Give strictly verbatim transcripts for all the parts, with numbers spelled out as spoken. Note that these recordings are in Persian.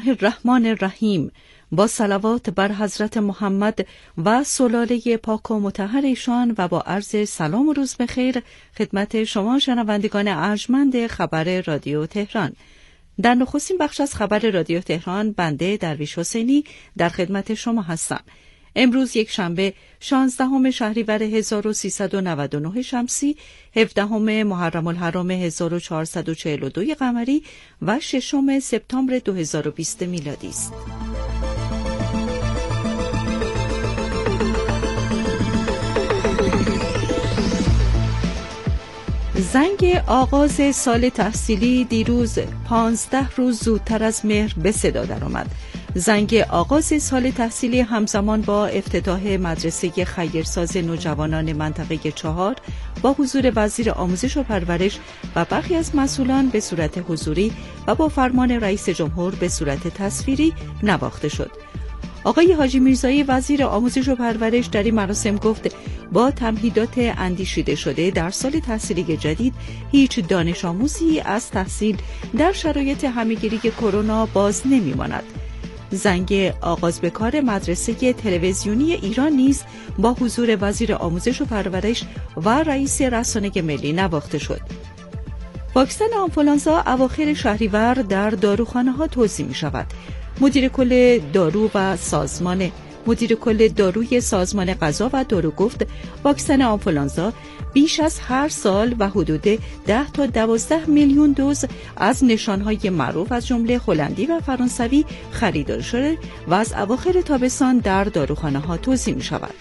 الله الرحمن الرحیم. با صلوات بر حضرت محمد و سلاله پاک و مطهر ایشان و با عرض سلام و روز بخیر خدمت شما شنوندگان ارجمند خبر رادیو تهران. در نخستین بخش از خبر رادیو تهران بنده درویش حسینی در خدمت شما هستم. امروز یک شنبه شانزدهم شهریور هزار و سیصد و نود و نه شمسی، هفدهم محرم الحرام هزار و چهارصد و چهل و دو قمری و ششم سپتامبر دو هزار و بیست میلادی است. زنگ آغاز سال تحصیلی دیروز پانزده روز زودتر از مهر به صدا درآمد. زنگ آغاز سال تحصیلی همزمان با افتتاح مدرسه خیرساز نوجوانان منطقه چهار با حضور وزیر آموزش و پرورش و برخی از مسئولان به صورت حضوری و با فرمان رئیس جمهور به صورت تصویری نواخته شد. آقای حاجی میرزایی وزیر آموزش و پرورش در این مراسم گفت با تمهیدات اندیشیده شده در سال تحصیلی جدید هیچ دانش آموزی از تحصیل در شرایط همه‌گیری کرونا باز نمی‌ماند. زنگ آغاز به کار مدرسه تلویزیونی ایران نیز با حضور وزیر آموزش و پرورش و رئیس رسانه ملی نواخته شد. واکسن آنفولانزا اواخر شهریور در داروخانه‌ها توزیع می‌شود. مدیر کل دارو و سازمان مدیر کل داروی سازمان غذا و دارو گفت واکسن آنفولانزا بیش از هر سال و حدود ده تا دوازده میلیون دوز از نشانهای معروف از جمله هلندی و فرانسوی خریدار شده و از اواخر تابستان در داروخانه‌ها توزیع می‌شود.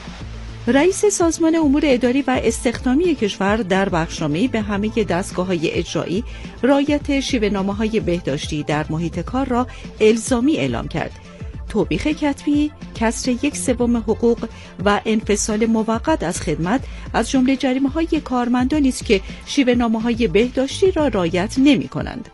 رئیس سازمان امور اداری و استخدامی کشور در بخشنامه‌ای به همه دستگاه‌های اجرایی رعایت شیوه‌نامه‌های بهداشتی در محیط کار را الزامی اعلام کرد. توبیخ کتبی، کسر یک سوم حقوق و انفصال موقت از خدمت از جمله جریمه‌های کارمندانی است که شیوه‌نامه‌های بهداشتی را رعایت نمی‌کنند.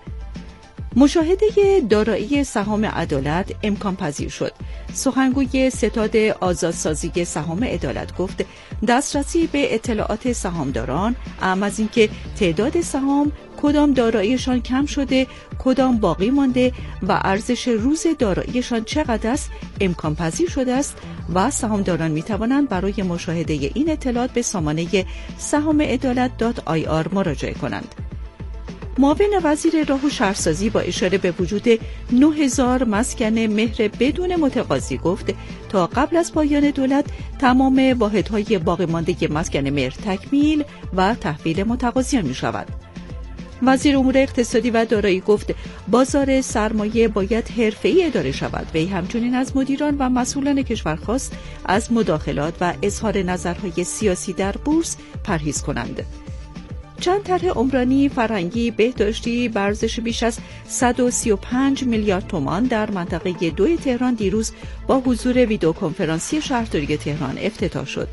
مشاهده دارایی سهام عدالت امکان پذیر شد. سخنگوی ستاد آزادسازی سهام عدالت گفت دسترسی به اطلاعات سهامداران اعم از اینکه تعداد سهام، کدام داراییشان کم شده، کدام باقی مانده و ارزش روز داراییشان چقدر است امکان پذیر شده است و سهامداران می توانند برای مشاهده این اطلاعات به سامانه سهام عدالت دات آی آر مراجعه کنند. معاون وزیر راه و شهرسازی با اشاره به وجود نه هزار مسکن مهر بدون متقاضی گفت تا قبل از پایان دولت تمام واحدهای باقی مانده مسکن مهر تکمیل و تحویل متقاضیان می شود. وزیر امور اقتصادی و دارایی گفت بازار سرمایه باید حرفه‌ای اداره شود. وی همچنین از مدیران و مسئولان کشور خواست از مداخلات و اظهار نظرهای سیاسی در بورس پرهیز کنند. چند طرح عمرانی، فرهنگی، بهداشتی به ارزش بیش از صد و سی و پنج میلیارد تومان در منطقه دو تهران دیروز با حضور ویدئوکنفرانسی شهرداری تهران افتتاح شد.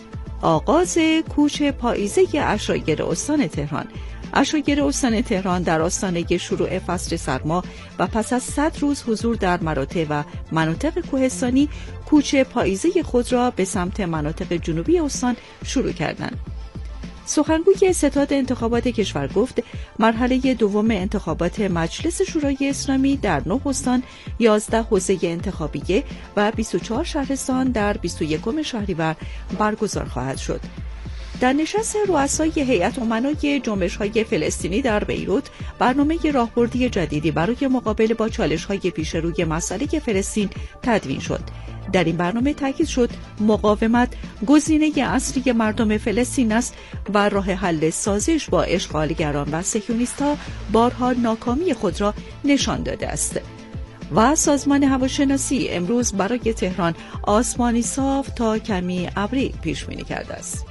آغاز کوچ پاییزه عشایر استان تهران. عشایر استان تهران در آستانه شروع فصل سرما و پس از صد روز حضور در مراتع و مناطق کوهستانی کوچ پاییزه خود را به سمت مناطق جنوبی استان شروع کردند. سخنگوی ستاد انتخابات کشور گفت مرحله دوم انتخابات مجلس شورای اسلامی در نه استان، یازده حوزه انتخابیه و بیست و چهار شهرستان در بیست و یکم شهریور برگزار خواهد شد. در نشست رؤسای هیئت امنای جنبش‌های فلسطینی در بیروت برنامه راهبردی جدیدی برای مقابله با چالش‌های پیش روی مسئله فلسطین تدوین شد. در این برنامه تاکید شد مقاومت گزینه اصلی مردم فلسطین است و راه حل سازش با اشغالگران و صهیونیست‌ها بارها ناکامی خود را نشان داده است. و سازمان هواشناسی امروز برای تهران آسمانی صاف تا کمی ابری پیش بینی کرده است.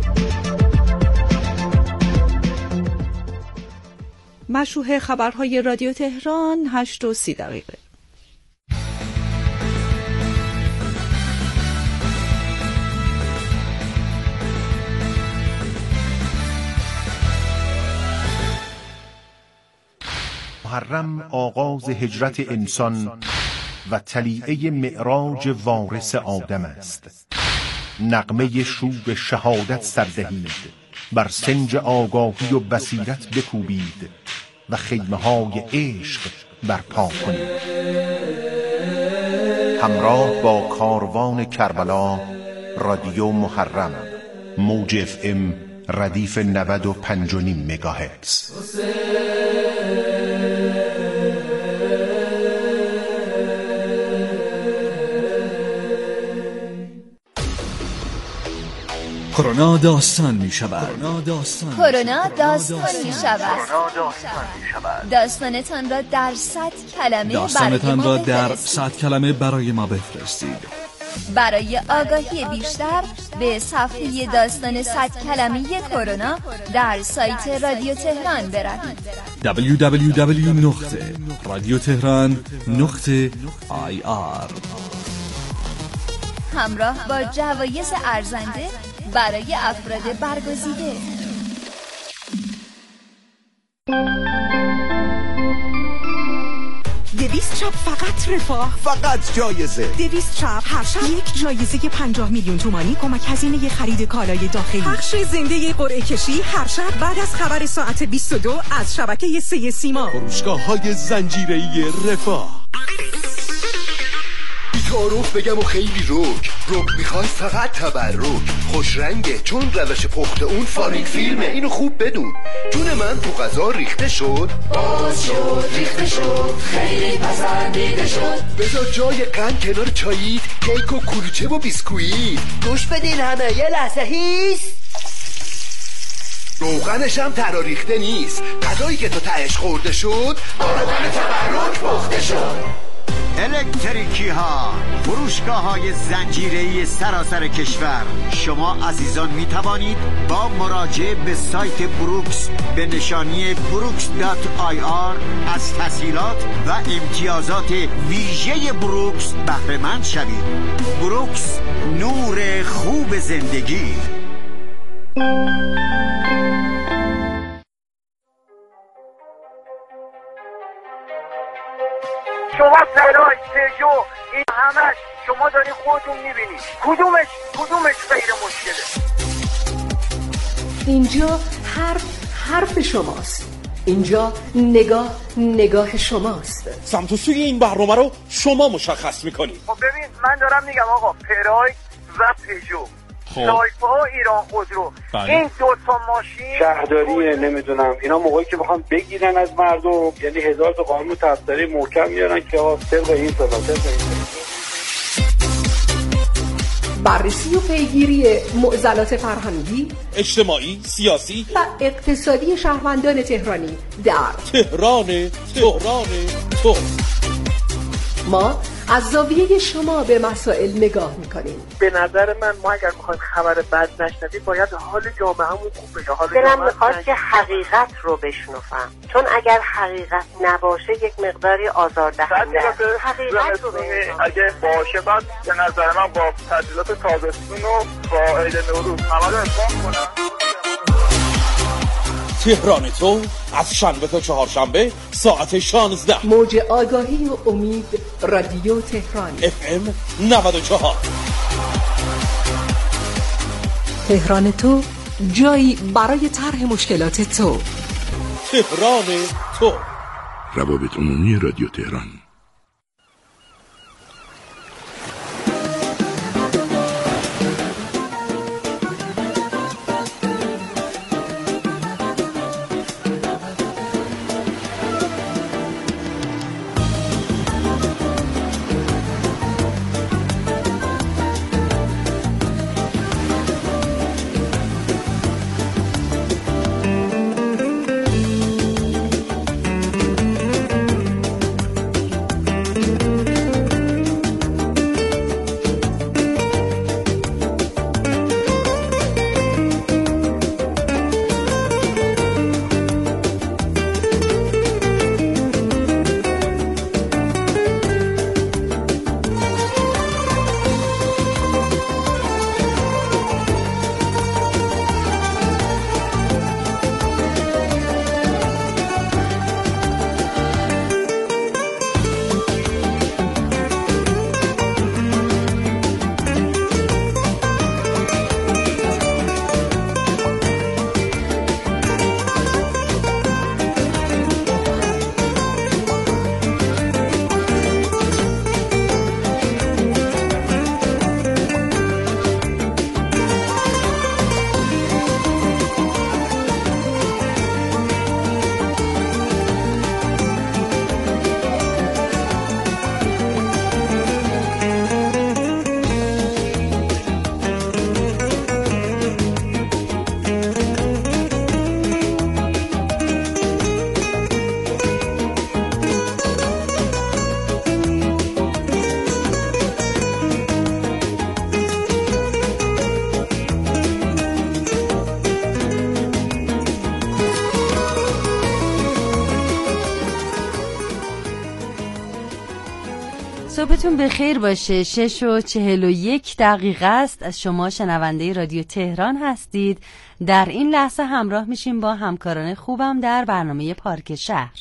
مشروح خبرهای رادیو تهران هشت و سی دقیقه. محرم آغاز هجرت انسان و طلیعه معراج وارث آدم است. نغمه شوق شهادت سردهید، بر سنج آگاهی و بصیرت بکوبید و خیمه های عشق برپا کنید. همراه با کاروان کربلا رادیو محرم موج اف ام ردیف نود و پنج و نیم مگاهرتز. کرونا داستان می شود. کرونا داستان می شود. داستانتان را در صد کلمه داستانتان را در صد کلمه برای ما بفرستید. برای آگاهی بیشتر به صفحه داستان صد کلمه کرونا در سایت رادیو تهران بروید. دبلیو دبلیو دبلیو نقطه رادیو تهران نقطه آی آر. همراه با جوایز ارزنده برای افراد برگزیده. دویست چاپ فقط رفاه، فقط جایزه. دویست چاپ هر شب یک جایزه پنجاه میلیون تومانی کمک هزینه خرید کالای داخلی. پخش زنده قرعه کشی هر شب بعد از خبر ساعت بیست و دو از شبکه سه سیما. فروشگاه‌های زنجیره‌ای رفاه. بی‌تعارف بگم و خیلی روک روک میخوای فقط تبرک. خوش رنگه چون روش پخت اون فاریک فیلمه، اینو خوب بدون. جون من تو غذا ریخته شد، باز شد ریخته شد، خیلی پسندیده شد. بذار جای قند کنار چاییت، کیک و کلوچه و بیسکویت. گوش بدین همه یه لحظه هیس. روغنش هم ترا ریخته نیست، غذایی که تو تهش خورده شد با روغن تبرک پخته شد. الکتریکی ها، فروشگاه های زنجیره‌ای سراسر کشور. شما عزیزان می توانید با مراجعه به سایت بروکس به نشانی بروکس دات آی آر از تسهیلات و امتیازات ویژه بروکس بهره مند شوید. بروکس، نور خوب زندگی. شما سرای پژو این همش شما دارین خودتون میبینید. کدومش کدومش غیر مشکله؟ اینجا حرف حرف شماست، اینجا نگاه نگاه شماست. سمت و سوی این برنامه رو شما مشخص میکنید. خب ببین من دارم میگم آقا پرای و پژو سایپا ایران خودرو بله. این دو تا ماشین شهرداریه نمیدونم اینا موقعی که بخوام بگیرن از مردم، یعنی هزار تا قانون تفسیری محکم میارن که آقا طبق این طبق این بررسی و پیگیری معضلات فرهنگی، اجتماعی، سیاسی و اقتصادی شهروندان تهرانی در تهران تهران تو. ما از زاویه شما به مسائل نگاه میکنیم. به نظر من ما اگر میخوایم خبر بد نشنویم باید حال جامعهمون خوب بشه. حال دلم میخواد که حقیقت رو بشنفم، چون اگر حقیقت نباشه یک مقداری آزاردهنده. حقیقت رو بشنفم اگه باشه بعد به نظر من با تعطیلات تابستون و با عید نوروز همه رو اتفاق کنم. تهران تو از شنبه تا چهارشنبه ساعت شانزده. موج آگاهی و امید رادیو تهران اف ام نود و چهار. تهران تو، جایی برای طرح مشکلات تو. تهران تو. روابط عمومی رادیو تهران. صبحتون بخیر باشه. شش و چهل و یک دقیقه است. از شما شنونده رادیو تهران هستید. در این لحظه همراه میشیم با همکاران خوبم در برنامه پارک شهر.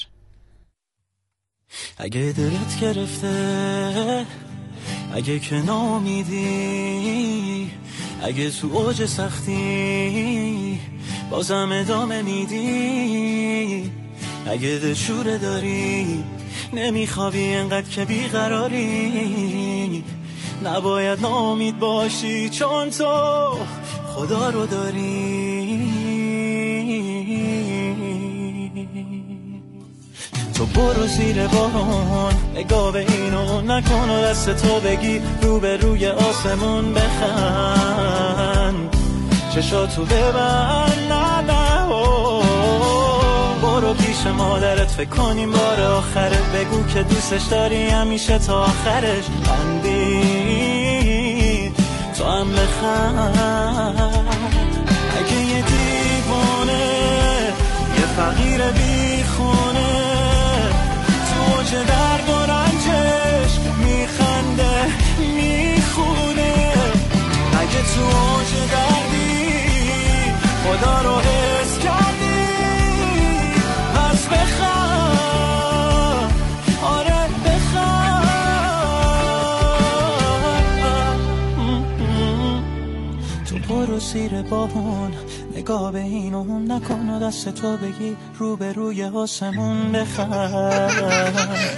اگه دلت گرفته، اگه که نامیدی، اگه تو اوج سختی بازم ادامه میدی، اگه دلشوره داری نمیخوابی انقدر که بیقراری، نباید ناامید باشی چون تو خدا رو داری. تو برو زیر بارون، نگاه به اینو نکن و دست تو بگی رو به روی آسمون بخند، چشاتو ببند، نه نه برو پیش مادرت فکر کنیم بار آخره، بگو که دوستش داری همیشه تا آخرش، خندی تو هم بخند. اگه یه دیوانه یه فقیر بی خونه تو اوج درد و رنجش میخنده میخونه، اگه تو اوج دردی خدا رو حس کردی پس بخند، آره بخند. تو برو زیر بارون، نگاه به این و اون نکن و دست تو بگی رو به روی آسمون بخند.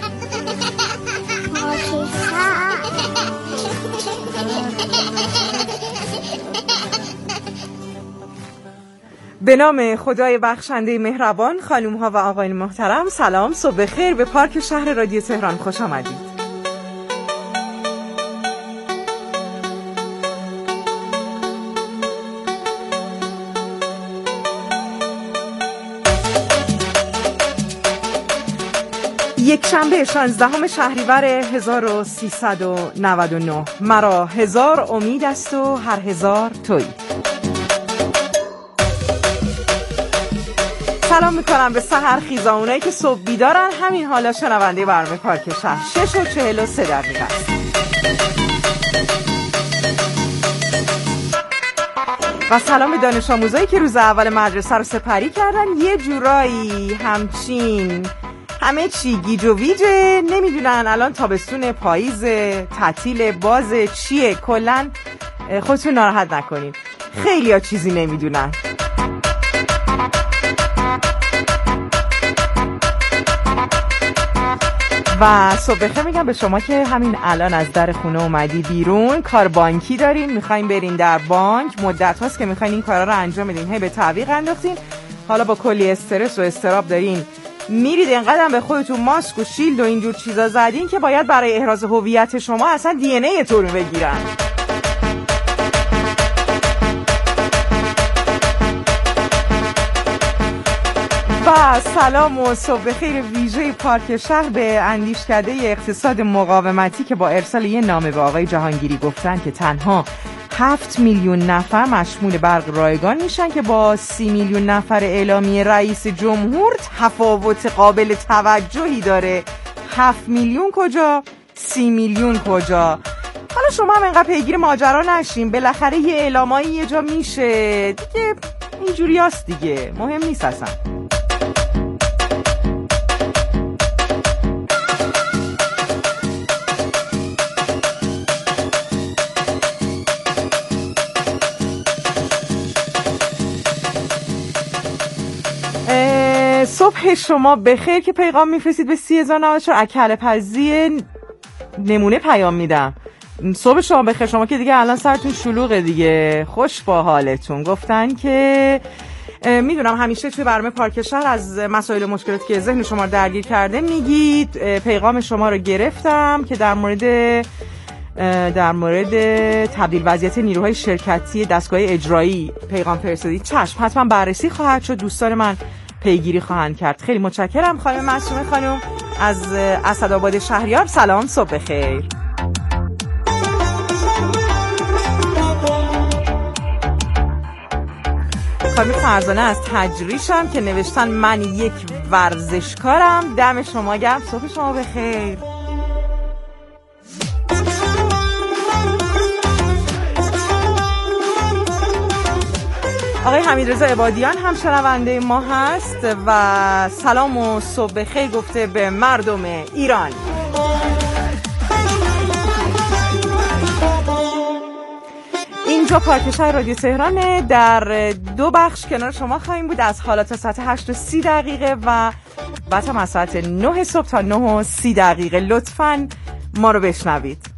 به نام خدای بخشنده مهربان. خانم ها و آقایان محترم، سلام، صبح بخیر. به پارک شهر رادیو تهران خوش آمدید. یک شنبه شانزدهم شهریور هزار و سیصد و نود و نه. مرا هزار امید است و هر هزار تویی. سلام میکنم به سحرخیزا، اونایی که صبح بیدارن همین حالا شنونده برنامه پارک شهر. شش و چهل و سه دقیقه است. و سلام به دانش آموزایی که روز اول مدرسه رو سپری کردن. یه جورایی همچین همه چی گیج و ویجه، نمیدونن الان تابستون، پاییز، تعطیل، باز چیه. کلن خودتون ناراحت نکنین، خیلی ها چیزی نمیدونن. و صبح بخیر میگم به شما که همین الان از در خونه اومدی بیرون، کار بانکی دارین، میخواین برین در بانک، مدت هاست که میخواین این کارا رو انجام بدین، هی به تعویق انداختین، حالا با کلی استرس و استراب دارین میرید، اینقدر به خودتون ماسک و شیلد و اینجور چیزا زدین که باید برای احراز هویت شما اصلا دی ان ای تو رو بگیرن. و سلام و صبح بخیر ویژه پارک شهر به اندیشکده اقتصاد مقاومتی که با ارسال یه نامه به آقای جهانگیری گفتن که تنها هفت میلیون نفر مشمول برق رایگان میشن که با سی میلیون نفر اعلامیه رئیس جمهور تفاوت قابل توجهی داره. هفت میلیون کجا؟ سی میلیون کجا؟ حالا شما هم اینقدر پیگیر ماجرا نشین، بالاخره یه اعلامایی یه جا میشه دیگه، اینجوری هست دیگه، مهم نیست اصلا. صبح شما بخیر که پیغام میفرستید به سی هزار و نود و چهار. اکل پزی نمونه پیام میدم. صبح شما بخیر، شما که دیگه الان سرتون شلوغه دیگه، خوش با حالتون. گفتن که میدونم همیشه توی برنامه پارک شهر از مسائل و مشکلاتی که ذهن شما رو درگیر کرده میگید. پیغام شما رو گرفتم که در مورد در مورد تبدیل وضعیت نیروهای شرکتی دستگاه اجرایی پیغام فرستادید. چشم، حتما بررسی خواهد شد، دوستان من پیگیری خواهند کرد. خیلی متشکرم خانم معصومه خانم از اسدآباد شهریار. سلام، صبح بخیر. خانم فرزانه از تجریشم که نوشتن من یک ورزشکارم. دم شما گرم، صبح شما بخیر. آقای حمیدرضا عبادیان هم شنونده ما هست و سلام و صبح بخیر گفته به مردم ایران. اینجا پارک شهر رادیو تهرانه. در دو بخش کنار شما خواهیم بود از حالا تا ساعت هشت و سی دقیقه و بعد هم از ساعت نه صبح تا نه و سی دقیقه. لطفاً ما رو بشنوید.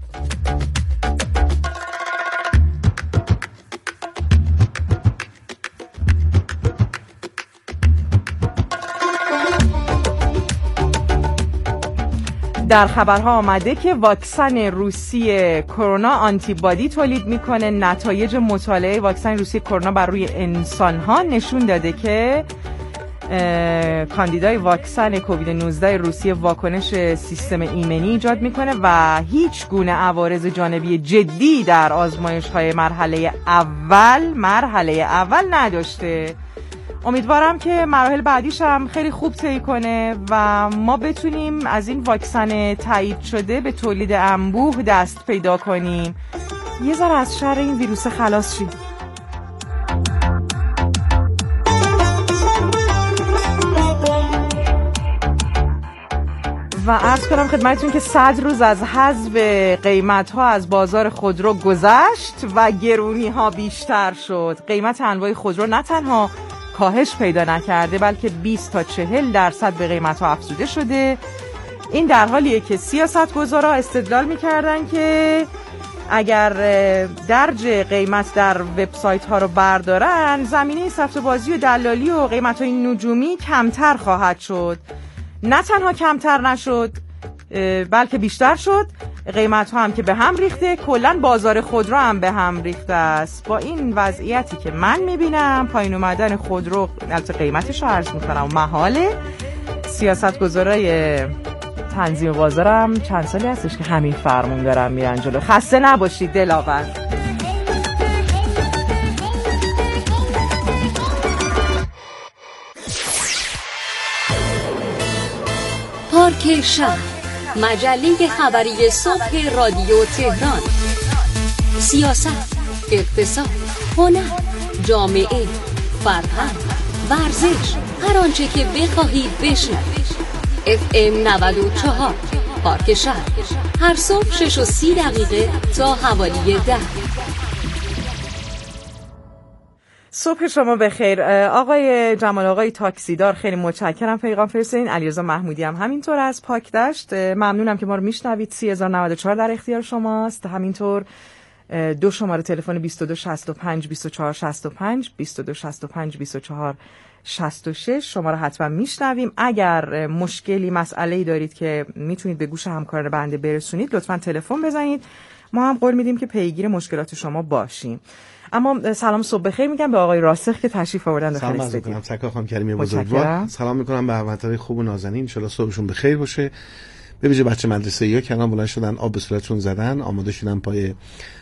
در خبرها آمده که واکسن روسی کرونا آنتیبادی تولید میکنه. نتایج مطالعه واکسن روسی کرونا بر روی انسانها نشون داده که کاندیدای واکسن کووید نوزده روسی واکنش سیستم ایمنی ایجاد میکنه و هیچ گونه عوارض جانبی جدی در آزمایش‌های مرحله اول مرحله اول نداشته. امیدوارم که مراحل بعدیش هم خیلی خوب طی کنه و ما بتونیم از این واکسن تایید شده به تولید انبوه دست پیدا کنیم. یه ذره از شر این ویروس خلاص شیم. و عرض کنم خدمتتون که صد روز از حذف قیمت‌ها از بازار خودرو گذشت و گرونی‌ها بیشتر شد. قیمت انواع خودرو نه تنها کاهش پیدا نکرده بلکه بیست تا چهل درصد به قیمت‌ها افزوده شده. این در حالیه که سیاستگزارا استدلال می‌کردن که اگر درج قیمت در وبسایت‌ها رو بردارن زمینه سفته‌بازی و دلالی و قیمت‌های نجومی کمتر خواهد شد. نه تنها کمتر نشد بلکه بیشتر شد. قیمت‌ها هم که به هم ریخته، کلاً بازار خودرو هم به هم ریخته است. با این وضعیتی که من می‌بینم پایین اومدن خودرو، البته قیمتش رو عرض می‌کنم محاله، سیاستگزارای تنظیم بازارم چند سالی هستش که همین فرمون دارن میرن جلو. خسته نباشید دلاور. پارک شهر، مجله خبری صبح رادیو تهران. سیاست، اقتصاد، هنر، جامعه، فرهنگ، ورزش، هر آنچه که بخواهید بشنوید. اف ام نود و چهار پارک شهر، هر صبح شش و سی دقیقه تا حوالی ده. صبح شما بخیر آقای جمال، آقای تاکسیدار، خیلی متشکرم پیغام فرستادین. علیرضا محمودی هم همینطور از پاک دشت، ممنونم که ما رو میشنوید. سی هزار و نود و چهار در اختیار شماست. همینطور دو شماره تلفن بیست و دو شصت و پنج بیست و چهار شصت و پنج بیست و دو شصت و پنج بیست و چهار شصت و شش شما رو حتما میشنویم. اگر مشکلی مسئله‌ای دارید که میتونید به گوش همکار بنده برسونید لطفاً تلفن بزنید. ما هم قول میدیم که پیگیر مشکلات شما باشیم. اما سلام صبح بخیر میگم به آقای راسخ که تشریف آوردن داخل استودیو. سلام میکنم سکا خانم کریمی بزرگوار. سلام میکنم به هموطنان خوب و نازنین، ان شاءالله صبحشون بخیر باشه. به ویژه بچه مدرسه‌ای‌ها که الان بلند شدن آب به صورتشون زدن، آماده شدن پای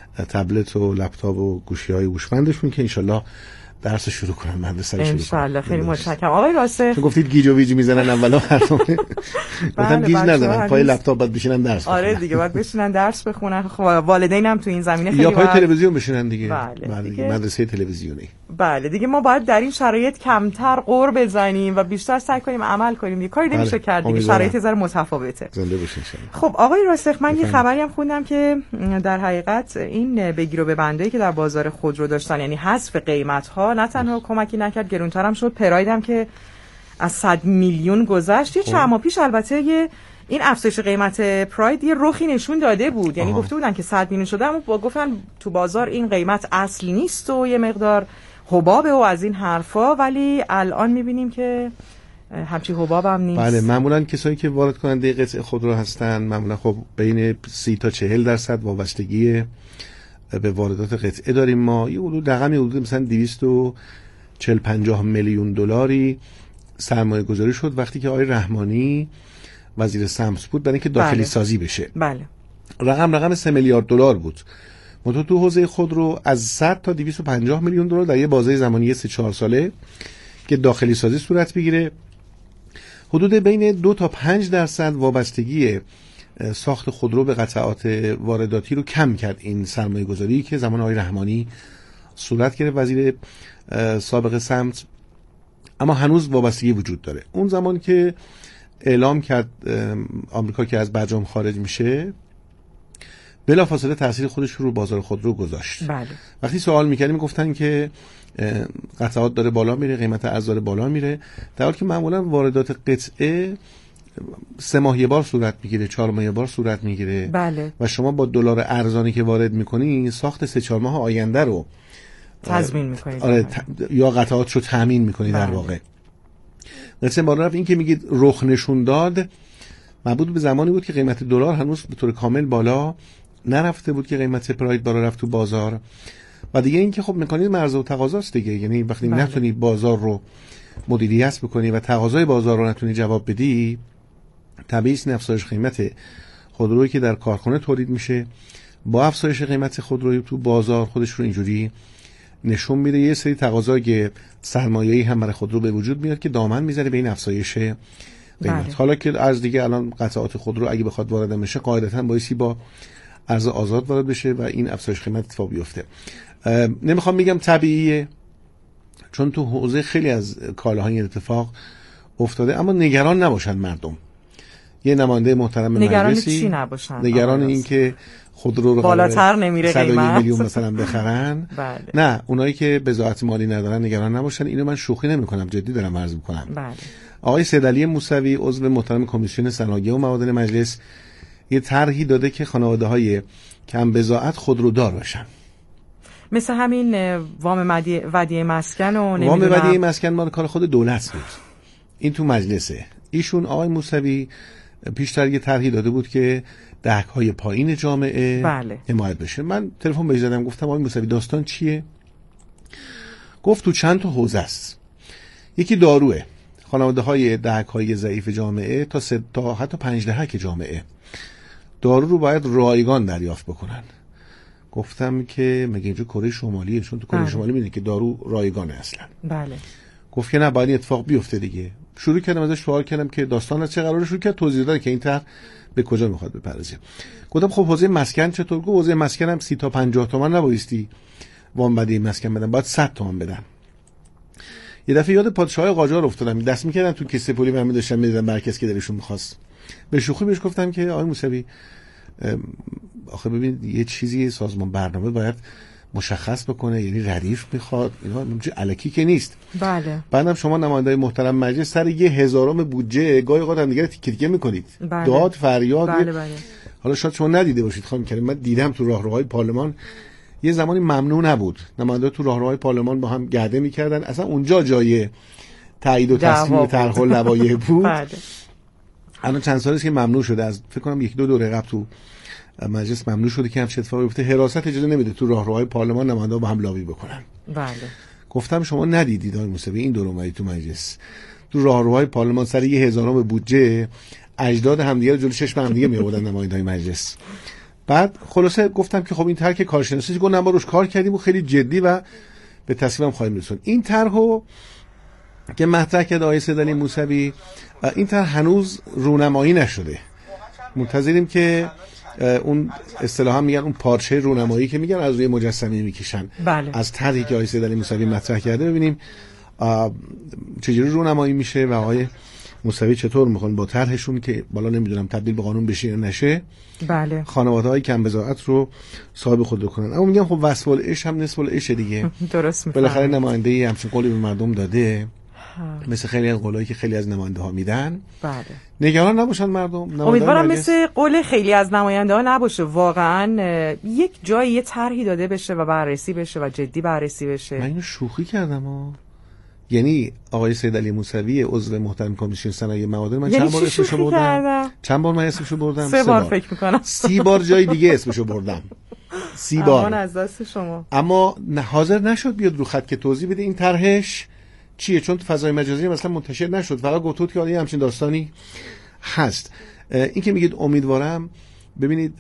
تبلت و لپتاپ و گوشی‌های هوشمندشون که ان شاءالله درس شروع کنن، مدرسه رو شروع کنن. ان شاءالله. خیلی متشکرم آقای راسخ. گفتید گیج و ویج میزنن اولا برنامه. گفتم گیج ندارن، پای لپتاپ بعد بشینن درس بخونن. آره دیگه بعد بشینن درس بخونن. خب والدینم تو این زمینه خیلی یا پای تلویزیون بشینن دیگه. بله دیگه. مدرسه تلویزیونی. بله دیگه ما باید در این شرایط کمتر قور بزنیم و بیشتر سعی کنیم عمل کنیم. یه کاری نمیشه کرد دیگه، شرایط ذره متفاوته. زنده باشین. خب آقای راسخ، من یه خبری هم خوندم که در حقیقت این بگیر و ببندایی که در بازار خودرو داشتن، یعنی حذف قیمت‌ها، نه تنها کمکی نکرد، گرونتر هم شد. پراید هم که از صد میلیون گذشت. یه چند ماه پیش البته یه این افزایش قیمت پراید یه رخی نشون داده بود، یعنی گفته بودن که صد میلیون شده، اما با گفتن تو بازار این قیمت اصلی نیست و یه مقدار حبابه و از این حرفا، ولی الان میبینیم که همچی حباب هم نیست. بله، معمولا کسایی که وارد کننده قطعه خودرو هستن معمولا خب بین سی تا چهل درصد وابستگی به واردات قطعه داریم. ما یه حدود رقمی حدود مثلا دویست و چهل پنجاه میلیون دلاری سرمایه گذاری شد وقتی که آقای رحمانی وزیر سمت بود برای اینکه داخلی بله. سازی بشه. بله. رقم رقم سه میلیارد دلار بود. منتها تو حوزه خودرو از صد تا دویست و پنجاه میلیون دلار در یه بازه زمانی سه چهار ساله که داخلی سازی صورت بگیره، حدود بین دو تا پنج درصد وابستگی ساخت خودرو به قطعات وارداتی رو کم کرد این سرمایه گذاری که زمان آقای رحمانی صورت گرفت، وزیر سابق سمت، اما هنوز وابستگی وجود داره. اون زمان که اعلام کرد آمریکا که از برجام خارج میشه، بلافاصله تاثیر خودش رو بازار خودرو گذاشت. بله. وقتی سوال میکردیم گفتن که قطعات داره بالا میره، قیمت ارز داره بالا میره، در حالی که معمولا واردات قطعه سه ماه یه بار صورت میگیره، چهار ماه یه بار صورت میگیره. بله. و شما با دلار ارزانی که وارد میکنی ساخت سه چهار ماه آینده رو تضمین میکنید. آره ت... یا قطعات رو تامین میکنی. بله. در واقع قصه بالا رفت. این که میگید رخ نشون داد مربوط به زمانی بود که قیمت دلار هنوز به طور کامل بالا نرفته بود که قیمت پراید بالا رفت تو بازار. و دیگه این که خب مکانیزم عرضه و تقاضاست دیگه، یعنی وقتی بله. نتونی بازار رو مدیریت بکنی و تقاضای بازار رو نتونی جواب بدی، طبیعی است افزایش قیمت خودرویی که در کارخانه تولید میشه با افزایش قیمت خودرویی تو بازار خودش رو اینجوری نشون میده. یه سری تقاضای سرمایه‌ای هم برای خودرو به وجود میاد که دامن میزنه به این افزایش قیمت. بله. حالا که از دیگه الان قطعات خودرو اگه بخواد وارد بشه قاعدتاً بایستی با ارز آزاد وارد بشه و این افزایش قیمت اتفاق بیفته. نمیخوام بگم طبیعیه، چون تو حوزه خیلی از کالاها این اتفاق افتاده، اما نگران نباشن مردم. یه نماینده محترم مجلسی نگران چی نباشن؟ نگران این که خودرو رو بالاتر نمیره قیمت میلیون مثلا بخرن. بله. نه، اونایی که بضاعت مالی ندارن نگران نباشن. اینو من شوخی نمیکنم، جدی دارم عرض میکنم. بله. آقای سیدعلی موسوی عضو محترم کمیسیون صنایع و معادن مجلس یه طرحی داده که خانواده‌های کم بضاعت خودرودار باشن، مثل همین وام ودیعه مسکن و وام ودیعه مسکن مال کار خود دولت بود. این تو مجلسه. ایشون آقای موسوی پیشتر یه طرحی داده بود که دهک‌های پایین جامعه بله. حمایت بشه. من تلفن بهش زدم گفتم آقای موسوی داستان چیه؟ گفت تو چند تا حوزه است. یکی داروه، خانواده‌های دهک‌های ضعیف جامعه تا سه تا حتی پنج دهک جامعه دارو رو باید رایگان دریافت بکنن. گفتم که مگه اینجا کره شمالیه؟ چون تو کره بله. شمالی می‌بینی که دارو رایگانه اصلا. بله. گفت که نه، باید این اتفاق بیفته دیگه. شروع کردم ازش سوال کردم که داستان از چه قراره، شروع کرد توضیح داد که این طرح به کجا میخواد بپردازه. گفتم خب حوزه مسکن چطور؟ گفت حوزه مسکن هم سی تا پنجاه تومن نبایستی وام بدی مسکن بدن، باید صد تومن بدن. یه دفعه یاد پادشاهای قاجار افتادم، دست میکردن تو کیسه پولی برمی داشتن میدادن بر کسی که دلشون میخواست. به شوخی بهش گفتم که آقای موسوی آخه ببین یه چیزی سازمان برنامه باید مشخص بکنه، یعنی ردیف میخواد، اینا الکی که نیست. بله. بعدم شما نماینده‌های محترم مجلس سر یه هزارم بودجه گاهی اوقات هم دیگه تیکه تیکه میکنید. بله. داد فریاد. بله بله. حالا شاید شما ندیده باشید خانم کریم، من دیدم تو راهروهای پارلمان یه زمانی ممنوع نبود نماینده تو راهروهای پارلمان با هم گرده میکردن، اصلا اونجا جای تایید و تصویب طرح و لوایح بود. بله. الان چند سالی است که ممنوع شده، از فکر کنم یک دو دوره قبل تو مجلس ممنوع شده که همچین اتفاقی بیفته. حراست اجازه نمیده تو راهروهای پارلمان نماینده با هم لابی بکنن. بله. گفتم شما ندیدید آقای موسوی این دور اومدی تو مجلس تو راهروهای پارلمان سر یه هزارم بودجه اجداد همدیگه رو جلوی چشم همدیگه میآوردن نماینده‌های مجلس. بعد خلاصه گفتم که خب این طرح که کارشناسی گفتم ما روش کار کردیم و خیلی جدی و به تصویبم خواهیم رسوند. این طرحو که مطرح کرد آقای سیدعلی موسوی، این طرح هنوز رونمایی نشده. منتظریم که اون اصطلاحا میگن اون پارچه رونمایی که میگن از روی مجسمه میکشن. بله. از طرحی که آقای سیدعلی موسوی مطرح کرده ببینیم چجوری رونمایی میشه و آقای موسوی چطور میخوان با طرحشون که بالا نمیدونم تبدیل به قانون بشه یا نشه، بله، خانواده‌های کم بضاعت رو صاحب خود کنن. اما میگم خب وصف العش هم نصف العش دیگه. درست میفهمم. بالاخره نماینده‌ای همچین قولی به مردم داده، مثل خیلی از قولایی که خیلی از نماینده ها میدن. بله. نگران نباشن مردم. امیدوارم مثل قول خیلی از نماینده ها نباشه، واقعا یک جایی یه طرحی داده بشه و بررسی بشه و جدی بررسی بشه. من اینو شوخی کردم ها. یعنی آقای سیدعلی موسوی عضو محترم کمیسیون صنایع معادن من یعنی چند بار اسمشو بردم کردم. چند بار من اسمشو بردم سه, سه بار, بار فکر میکنم سی بار جای دیگه اسمشو بردم سی بار. امان از دست شما. اما حاضر نشد بیاد رو خط که توضیح بده این طرحش چیه، چون تو فضای مجازی مثلا منتشر نشد، فقط گفت که آره همچین داستانی هست. این که میگید امیدوارم، ببینید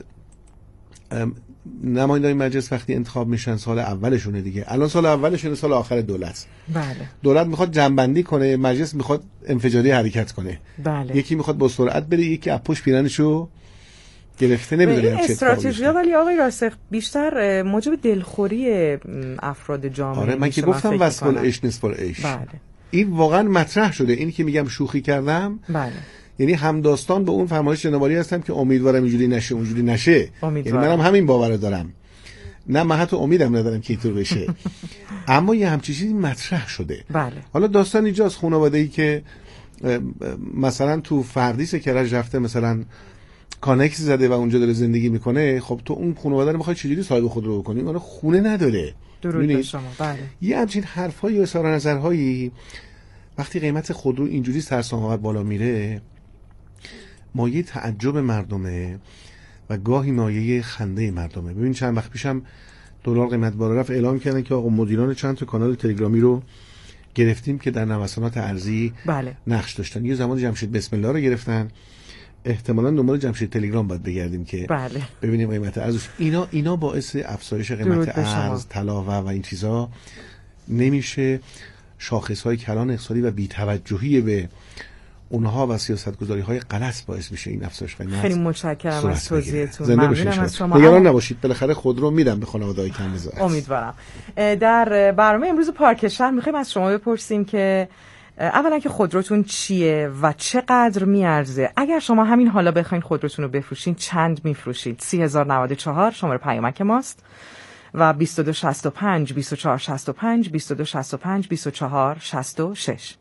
نماینده‌های مجلس وقتی انتخاب میشن سال اولشونه دیگه، الان سال اولشونه، سال آخر دولت. بله. دولت میخواد جنبندی کنه، مجلس میخواد انفجاری حرکت کنه. بله. یکی میخواد با سرعت بره، یکی اپوش پیرنشو گرفته نمیدونی این استراتژی‌ها. ولی آقای راسخ بیشتر موجب دلخوری افراد جامعه. آره من که گفتم وصل عیش نصف عیش. بله. این واقعا مطرح شده. این که میگم شوخی کردم، بله، یعنی همداستان به اون فرمایش جنابالی هستم که امیدوارم اینجوری نشه اونجوری نشه. یعنی منم همین باور دارم. نه من حتی امیدم ندارم که اینطور بشه. اما یه همچین چیزی مطرح شده. بله. حالا داستان اینجاست خانواده‌ای که مثلا تو فردیس کرج رفته مثلا کانکس زده و اونجا داره زندگی میکنه، خب تو اون خانواده رو میخوای چجوری صاحب خود رو بکنی؟ اون خونه نداره. درود به شما. بله. یه همچین حرفایی و اظهار نظرهایی وقتی قیمت خودرو اینجوری سرسام بالا میره مایه تعجب مردمه و گاهی مایه خنده مردمه. ببین چند وقت پیشم دلار قیمت بالا رفت، اعلام کردن که آقا مدیران چند تا کانال تلگرامی رو گرفتیم که در نوسانات ارزی بله. نقش داشتن. یه زمان جمشید بسم الله رو گرفتن، احتمالاً دنبال جمشید تلگرام باید بگردیم که بله. ببینیم قیمت ارزش. اینا اینا باعث افزایش قیمت ارز، طلا و این چیزا نمیشه. شاخص‌های کلان اقتصادی و بی‌توجهی به اونها و سیاست‌گذاری‌های غلط باعث میشه این افزایش قیمت. خیلی متشکرم از توضیحتون. ممنونم از شما. نگران نباشید، بالاخره خودرو میدم به خانواده‌های کم بزاعت. امیدوارم. در برنامه امروز پارک شهر می‌خوایم از شما بپرسیم که اولا که خودروتون چیه و چقدر میارزه؟ اگر شما همین حالا بخواید خودروتون رو بفروشین چند میفروشید؟ سی هزار و نود و چهار شماره پیامک ماست و بیست و دو شصت و پنج بیست و چهار شصت و پنج بیست و دو شصت و پنج بیست و چهار شصت و شش.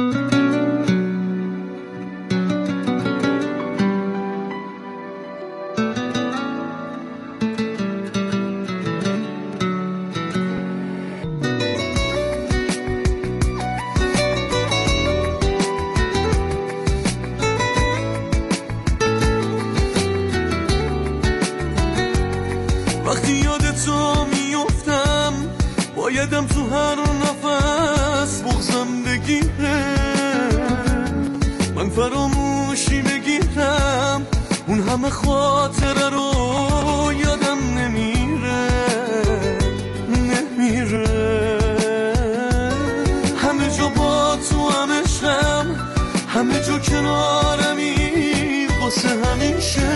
وقتی یاد تو میفتم بایدم تو هر نفس بغزم بگیره، من فراموشی بگیرم اون همه خاطره رو یادم نمیره نمیره. همه جا با تو همشم، همه جا کنارمی واسه همیشه.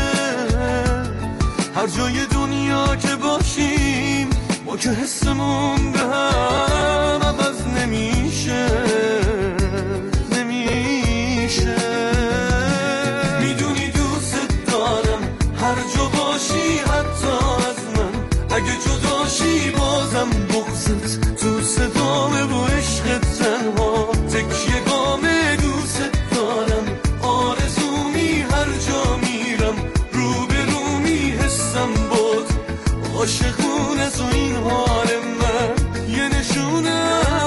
هر جای دنیا که باشیم ما که حسمون به هم عوض نمیشه نمیشه. میدونی دوست دارم هر جا باشی حتی از من، اگه جداشی بازم بغضت تو صدامه و عشقت تنها تکیه گامه. دوست دارم آرزومی هر جا میرم رو به رو میحسم بود عاشقون از این حال من یه نشونه.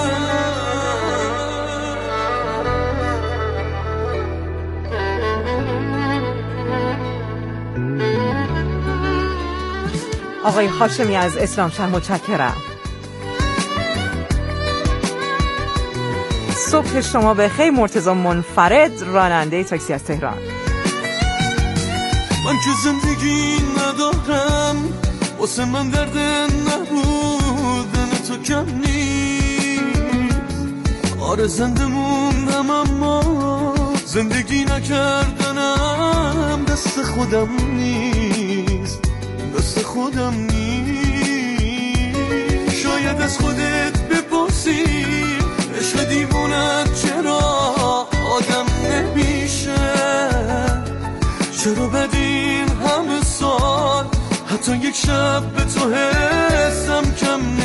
آقای هاشمی از اسلام شهر متشکرم. صبح شما بخیر. مرتضی منفرد راننده تاکسی از تهران. من که زندگی ندارم واسه من درد نبودن تو کم نیست. آره زنده موندم اما زندگی نکردنم دست خودم نیست دست خودم نیست. شاید از خودت بپرسی عشق دیوونت چرا آدم نمیشه، چرا بدین همه سال حتی یک شب به تو حسم کم